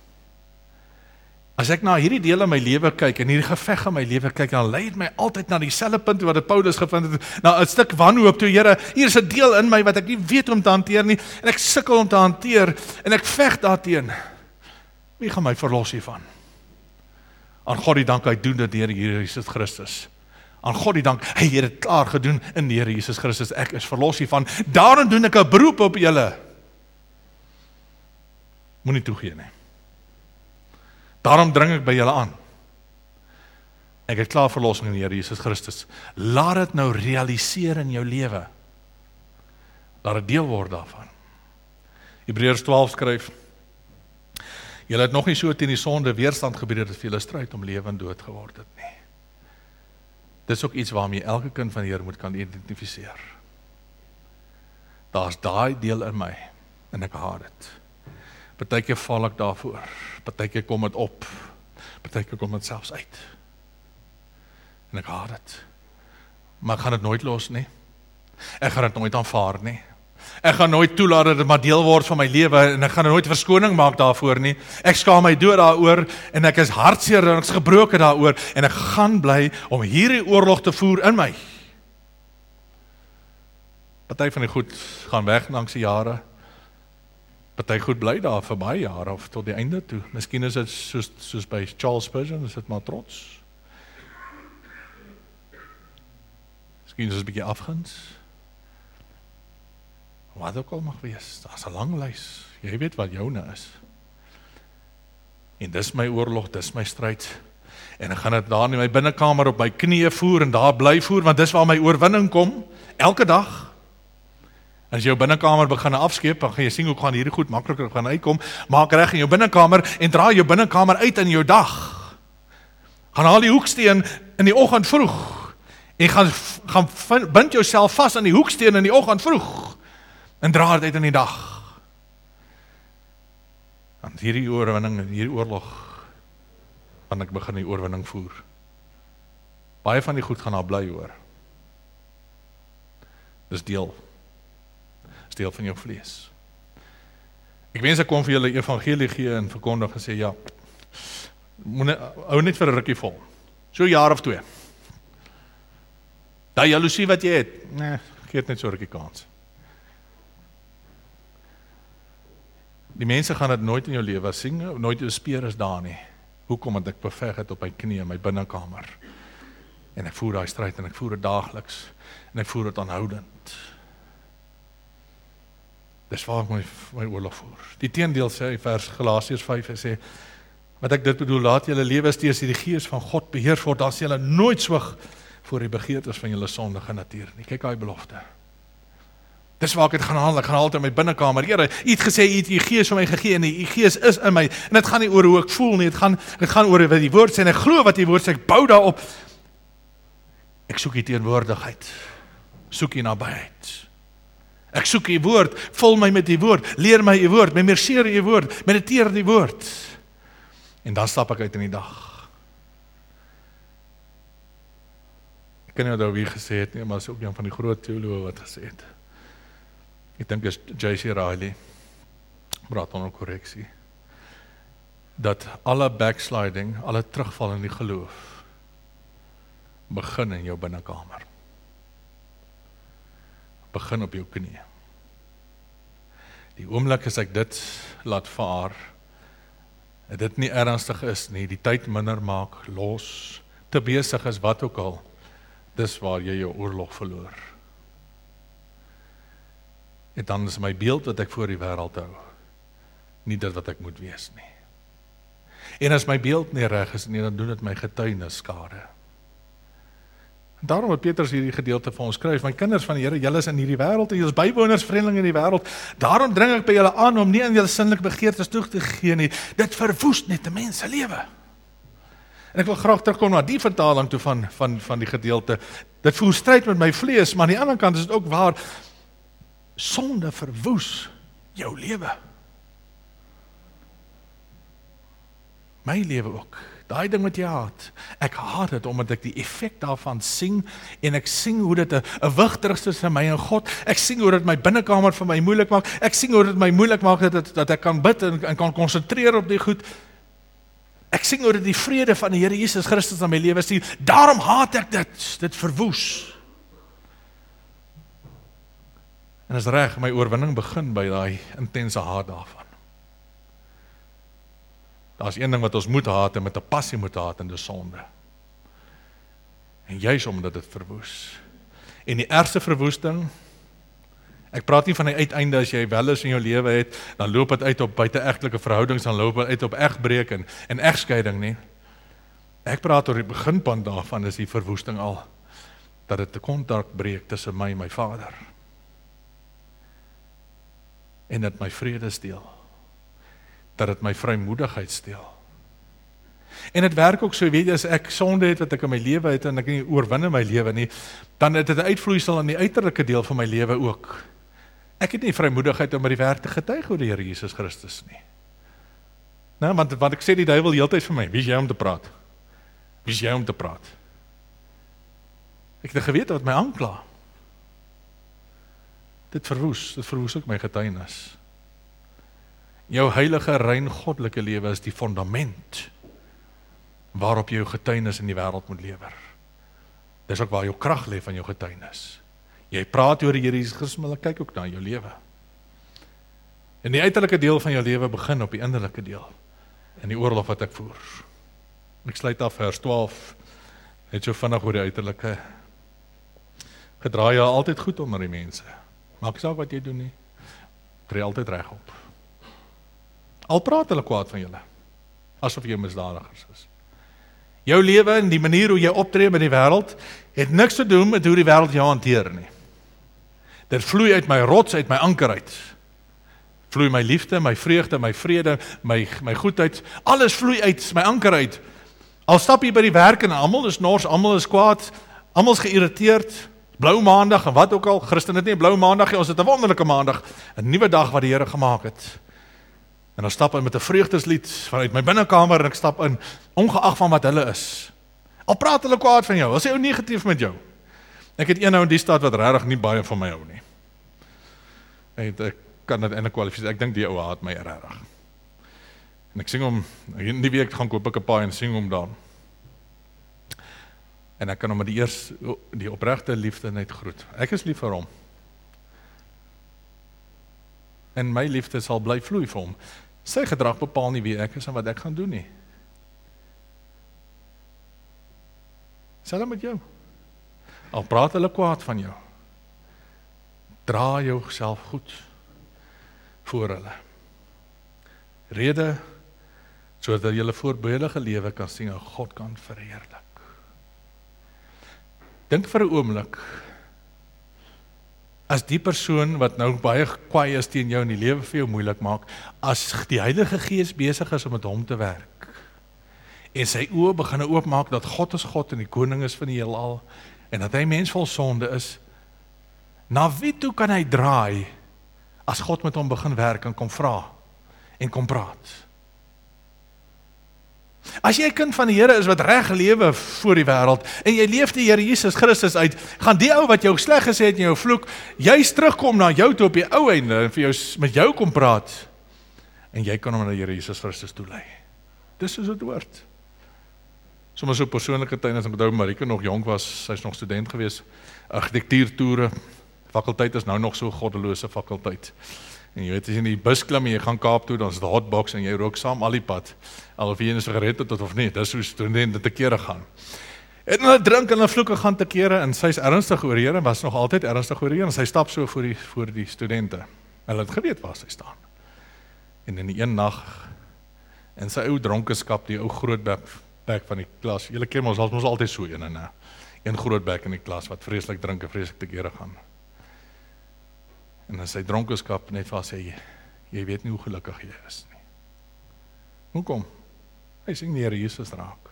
As ek na hierdie deel in my lewe kyk, en hierdie geveg in my lewe kyk, dan lei dit my altyd na dieselfde punt wat Paulus gevind het, na 'n stuk wanhoop toe, Here, hier is 'n deel in my wat ek nie weet om te hanteer nie, en ek sukkel om te hanteer, en ek veg daarteen. Wie gaan my verlos hiervan? Aan God die dank, hy doen dit deur die Here Jesus Christus. Aan God die dank, hy het dit klaar gedoen in die Here Jesus Christus, ek is verlos hiervan, daarom doen ek 'n beroep op julle. Moenie toegee nie. Daarom dring ek by julle aan. Ek het klaar verlossing in die Here Jesus Christus. Laat dit nou realiseer in jou lewe. Laat dit deel word daarvan. Hebreërs 12 skryf, julle het nog nie so teen die sonde weerstand gebied dat vir julle stryd om lewe en dood geword het nie. Dis ook iets waarmee elke kind van die Here moet kan identifiseer. Daar's daai deel in my, en ek haat dit. Partykeer val ek daarvoor, partykeer kom dit op, partykeer kom dit selfs uit. En ek haat dit. Maar ek gaan dit nooit los nie. Ek gaan dit nooit aanvaar nie. Ek gaan nooit toelaat dat dit maar deel word van my lewe en ek gaan nooit verskoning maak daarvoor nie. Ek skaam my dood daaroor en ek is hartseer en ek is gebroken daaroor en ek gaan bly om hierdie oorlog te voer in my. Party van die goed gaan weg langs die jare. Party goed bly daar vir baie jare of tot die einde toe. Miskien is dit soos by Charles Spurgeon, is dit maar trots. Miskien is dit 'n bietjie afguns. Wat ook al mag wees, daar is 'n lang lys. Jy weet wat joune is. En dis my oorlog, dis my stryd. En ek gaan dit daar in my binnekamer op my knieë voer en daar bly voer, want dis waar my oorwinning kom, elke dag. As jou binnekamer begin afskeep, dan gaan jy sien hoe gaan hierdie goed makliker gaan uitkom. Maak reg in jou binnekamer en draai jou binnekamer uit in jou dag. Gaan haal die hoeksteen in die oggend vroeg. En gaan bind jouself vas aan die hoeksteen in die oggend vroeg. En dra dit uit in die dag. Want hierdie oorwinning en hierdie oorlog, kan ek begin die oorwinning voer. Baie van die goed gaan daar bly hoor. Dis deel van jou vlees. Ek wens ek kon vir julle evangelie gee en verkondig en sê, ja, hou net vir 'n rukkie vol. So 'n jaar of 2. Daai jaloesie wat jy het, nee, gee dit net so 'n rukkie kans. Die mense gaan dit nooit in jou lewe sien, nooit jou speer is daar nie. Hoekom? Want ek beveg het op my knie in my binnekamer. En ek voer daai stryd en ek voer dit daagliks. En ek voer dit aanhoudend. Dis waar ek my oorlog voer. Die teendeel sê, vers Galasiërs 5, hy sê, wat ek dit bedoel, laat julle lewe steeds deur die Gees van God beheer word, dan sal julle nooit swig voor die begeertes van julle sondige natuur nie. Kyk daai belofte. Dis waar ek het gaan haal, ek gaan haal in my binnekamer. Here, u het gesê, u het u Gees vir my gegee en die Gees is in my. En dit gaan nie oor hoe ek voel nie, dit gaan oor wat die woord sê en ek glo wat die woord sê, ek bou daarop. Ek soek die teenwoordigheid. Soek die nabyheid. Ek soek die woord, vul my met die woord, leer my die woord, memoreer die woord, mediteer die woord. En dan stap ek uit in die dag. Ek kan nie onthou wie gesê het nie, maar is ook een van die groot teoloë wat gesê het. Ek dink is J.C. Riley, praat onder korreksie, dat alle backsliding, alle terugval in die geloof, begin in jou binnekamer. Begin op jou knie. Die oomblik as ek dit laat vaar, en dit nie ernstig is nie, die tyd minder maak, los, te besig is wat ook al, dis waar jy jou oorlog verloor. En dan is my beeld wat ek voor die wêreld hou, nie dit wat ek moet wees nie. En as my beeld nie reg is nie, dan doen dit my getuienis skade. Daarom het Petrus hierdie gedeelte vir ons skryf, my kinders van die Here, julle is in hierdie wêreld, en julle is bywoners, vreemdelinge in die wêreld, daarom dring ek by julle aan om nie aan julle sinnelike begeertes toe te gee nie, dit verwoes net 'n mens se lewe. En ek wil graag terugkom na die vertaling toe van die gedeelte, dit voer stryd met my vlees, maar aan die ander kant is dit ook waar, sonde verwoes jou lewe. My lewe ook. Daai ding wat jy haat. Ek haat dit omdat ek die effek daarvan sien en ek sien hoe dit 'n wig is tussen my en God. Ek sien hoe dit my binnekamer vir my moeilik maak. Ek sien hoe dit my moeilik maak dat ek kan bid en kan konsentreer op die goed. Ek sien hoe dit die vrede van die Here Jesus Christus in my lewe stuur. Daarom haat ek dit. Dit verwoes. En is reg, my oorwinning begin by daai intense haat daarvan. Daar is een ding wat ons moet haat en met 'n passie moet haat, en dis sonde. En juis omdat dit verwoes. En die ergste verwoesting, ek praat nie van die uiteinde as jy wel is in jou lewe het, dan loop dit uit op buite-egtelike verhoudings, dan loop dit uit op egbreek en egskeiding nie. Ek praat oor die beginpunt daarvan is die verwoesting al, dat dit 'n kontak breek tussen my en my Vader. en dit my vrede steel, dat dit my vrymoedigheid steel. En dit werk ook so, weet jy, as ek sonde het wat ek in my lewe het en ek nie oorwin in my lewe nie, dan het dit 'n uitvloeisel in die uiterlike deel van my lewe ook. Ek het nie vrymoedigheid om by die werk te getuig oor die Here Jesus Christus nie. Nou, want ek sê die duiwel heeltyd vir my, wie is jy om te praat? Wie is jy om te praat? Ek het 'n gewete wat my aankla. Dit verwoes ook my getuienis. Jou heilige, rein, goddelike lewe is die fundament waarop jy jou getuienis in die wêreld moet lewer. Dis ook waar jou krag lê van jou getuienis. Jy praat oor die Here Jesus Christus, maar kyk ook na jou lewe. En die uiterlike deel van jou lewe begin op die innerlike deel, in die oorlog wat ek voer. Ek sluit af vers 12, net so vinnig oor die uiterlike. Gedraai jy altyd goed onder die mense. Maak nie saak wat jy doen nie. Tree altyd regop. Al praat hulle kwaad van julle, asof jy misdadigers is. Jou lewe en die manier hoe jy optree met die wêreld het niks te doen met hoe die wêreld jou hanteer nie. Dit vloei uit my rots, uit my anker uit. Vloei my liefde, my vreugde, my vrede, my goedheid, alles vloei uit my anker uit. Al stap jy by die werk en almal is nors, almal is kwaad, almal is geïrriteerd, blou maandag en wat ook al, Christen het nie blou maandag nie, ons het 'n wonderlike maandag, 'n nuwe dag wat die Here gemaak het. En dan stap in met 'n vreugdeslied vanuit my binnekamer en ek stap in, ongeag van wat hulle is. Al praat hulle kwaad van jou, al sê ou negatief met jou. Ek het een ou in die stad wat regtig nie baie van my hou nie. Ek kan dit eintlik kwalifiseer, ek dink die ou haat my regtig. En ek sing hom, in die week gaan koop ek 'n paai en sing hom dan. En ek kan hom met die opregte liefde net groet. Ek is lief vir hom. En my liefde sal bly vloei vir hom. Sy gedrag bepaal nie wie ek is en wat ek gaan doen nie. Selfs met jou. Al praat hulle kwaad van jou, dra jouself goed voor hulle. Rede, sodat jy 'n voorbeeldige lewe kan sien en God kan verheerlik. Dink vir 'n oomblik, as die persoon wat nou baie kwaai is teen jou in die lewe vir jou moeilik maak, as die Heilige Gees besig is om met hom te werk, en sy oë begin oopmaak dat God is God en die koning is van die heelal, en dat hy mens vol sonde is, na wie toe kan hy draai, as God met hom begin werk en kom vra, en kom praat? As jy 'n kind van die Here is wat reg lewe voor die wêreld, en jy leef die Here Jesus Christus uit, gaan die ou wat jou sleg gesê het en jou vloek, juist terugkom na jou toe op die ou einde, en vir jou, met jou kom praat, en jy kan hom na die Here Jesus Christus toelei. Dis soos dit hoort. Sommige so persoonlike getuienis, ek onthou Marike nog jonk was, sy's nog student gewees, argitektuurtoere, fakulteit is nou nog so goddelose fakulteit. En jy weet, as jy in die bus klim en jy gaan Kaap toe, dan is dit hotbox en jy rook saam al die pad, al of jy 'n sigaret het of nie, dis hoe studente te kere gaan. En hulle drink en hulle vloeke gaan te kere, en sy's ernstig oor Here, en was nog altyd ernstig oor Here, en sy stap so voor die studente. Hulle het geweet waar sy staan. En in die een nag, en sy ou dronkeskap, die ou groot bek van die klas, julle ken ons altyd so een groot bek in die klas, wat vreeslik drink en vreeslik te kere gaan. En in sy dronkeskap net vir sê, jy weet nie hoe gelukkig jy is nie. Hoekom? Hy sing die Here Jesus raak.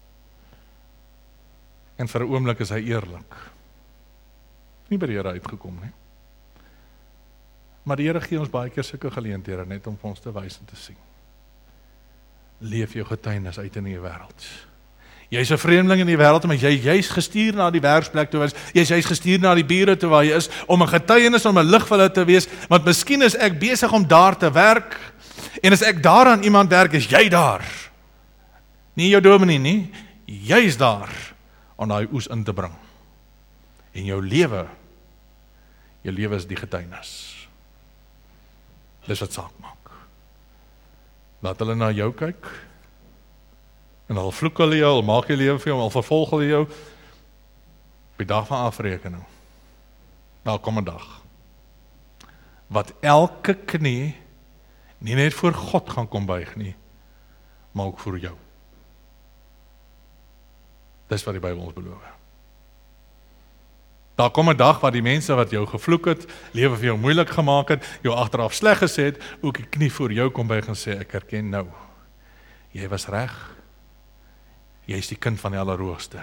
En vir 'n oomblik is hy eerlik. Nie by die Here uitgekom nie. Maar die Here gee ons baie keer sulke geleenthede net om vir ons te wys en te sien. Leef jou getuienis uit in die wêreld. Jy's 'n vreemdeling in die wêreld, maar jy's gestuur na die werksplek toe, jy's gestuur na die bure toe waar jy is, om 'n getuienis, om 'n lig vir hulle te wees, want miskien is ek besig om daar te werk, en as ek daar aan iemand werk, is jy daar. Nie jou dominee nie, jy's daar, om daai oes in te bring. En jou lewe is die getuienis. Dis wat saak maak. Laat hulle na jou kyk, en al vloek hulle jou, al maak jy lewe vir jou, al vervolg hulle jou, op die dag van afrekening, daar kom 'n dag, wat elke knie, nie net voor God gaan kom buig nie, maar ook voor jou. Dis wat die Bybel ons beloof. Daar kom 'n dag waar die mense wat jou gevloek het, lewe vir jou moeilik gemaak het, jou agteraf sleg gesê het, ook die knie voor jou kom buig en sê, ek erken nou, jy was reg, jy is die kind van die Allerhoogste.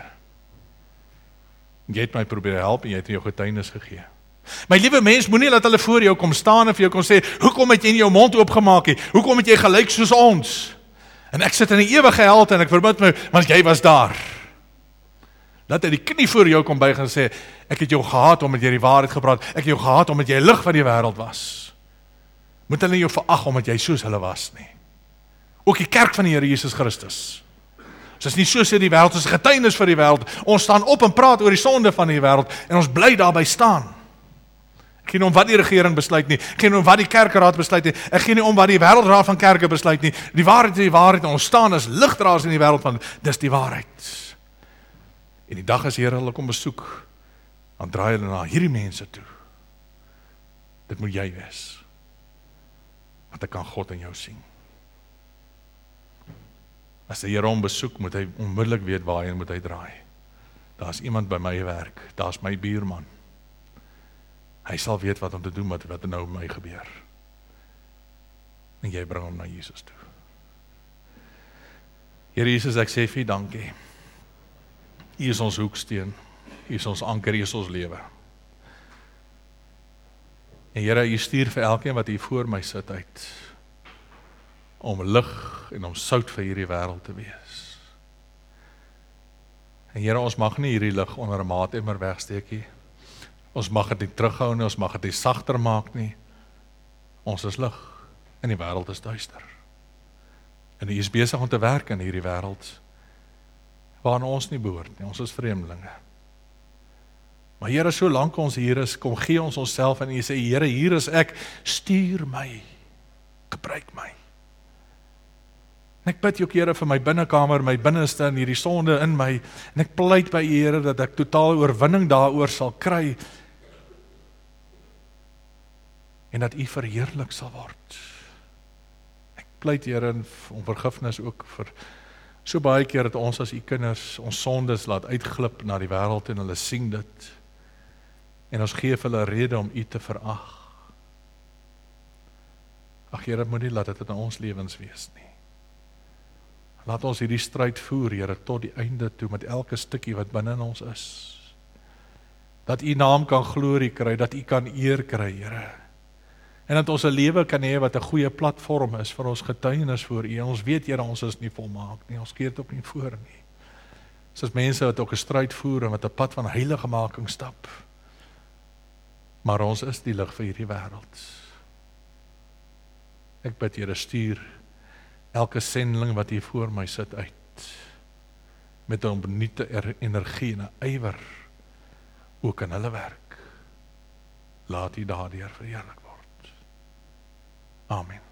Jy het my probeer help en jy het jou getuienis gegee. My liewe mens, moenie laat hulle voor jou kom staan en vir jou kom sê, hoekom het jy nie jou mond oopgemaak nie? Hoekom het jy gelyk soos ons? En ek sit in die ewige hel en ek verbid my, want jy was daar. Dat hy die knie voor jou kom buig en sê, ek het jou gehaat omdat jy die waarheid gepraat, ek het jou gehaat omdat jy lig van die wêreld was. Moet hulle jou verag omdat jy soos hulle was nie. Ook die kerk van die Here Jesus Christus. Ons is nie soos die wêreld, ons is getuienis vir die wêreld. Ons staan op en praat oor die sonde van die wêreld en ons bly daarby staan. Ek gee nie om wat die regering besluit nie, ek gee nie om wat die kerkraad besluit nie, ek gee nie om wat die wêreldraad van kerke besluit nie. Die waarheid is die waarheid en ons staan as ligdraers in die wêreld van, dis die waarheid. En die dag as die Here hulle kom besoek, dan draai hulle na hierdie mense toe. Dit moet jy wees. Want ek kan God in jou sien. As die Here hom besoek, moet hy onmiddellik weet waarheen moet hy draai. Daar's iemand by my werk, daar's my buurman. Hy sal weet wat om te doen wat nou met my gebeur. En jy bring hom na Jesus toe. Here Jesus, ek sê vir U dankie. U is ons hoeksteen, U is ons anker, U is ons lewe. En Here, U stuur vir elkeen wat hier voor my sit uit, om lig en om sout vir hierdie wêreld te wees. En Here, ons mag nie hierdie lig onder 'n maatemmer wegsteek nie. Ons mag dit nie terughou nie, ons mag dit nie sagter maak nie. Ons is lig en die wêreld is duister. En U is besig om te werk in hierdie wêreld waarna ons nie behoort nie, ons is vreemdelinge. Maar Here, solank ons hier is, kom gee ons onsself en U sê, Here, hier is ek, stuur my, gebruik my. En ek bid ook, Here, vir my binnekamer, my binneste en hierdie sonde in my, en ek pleit by U, Here, dat ek totale oorwinning daaroor sal kry, en dat U verheerlik sal word. Ek pleit, Here, om vergifnis ook vir so baie keer dat ons as U kinders, ons sondes laat uitglip na die wêreld en hulle sien dit, en ons gee vir hulle rede om U te verag. Ag Here, moet nie laat dit in ons lewens wees nie. Laat ons hierdie stryd voer, Here, tot die einde toe, met elke stukkie wat binne in ons is. Dat U naam kan glorie kry, dat U kan eer kry, Here. En dat ons 'n lewe kan hê wat 'n goeie platform is vir ons getuienis voor U. Ons weet, Here, ons is nie volmaak nie, ons keer dit ook nie voor nie. Ons is mense wat ook 'n stryd voer en wat 'n pad van heilige making stap. Maar ons is die lig vir hierdie wêreld. Ek bid, Here, stuur elke sendeling wat hier voor my sit uit, met 'n onbenutte energie en 'n ywer, ook in hulle werk. Laat U daardeur verheerlik word. Amen.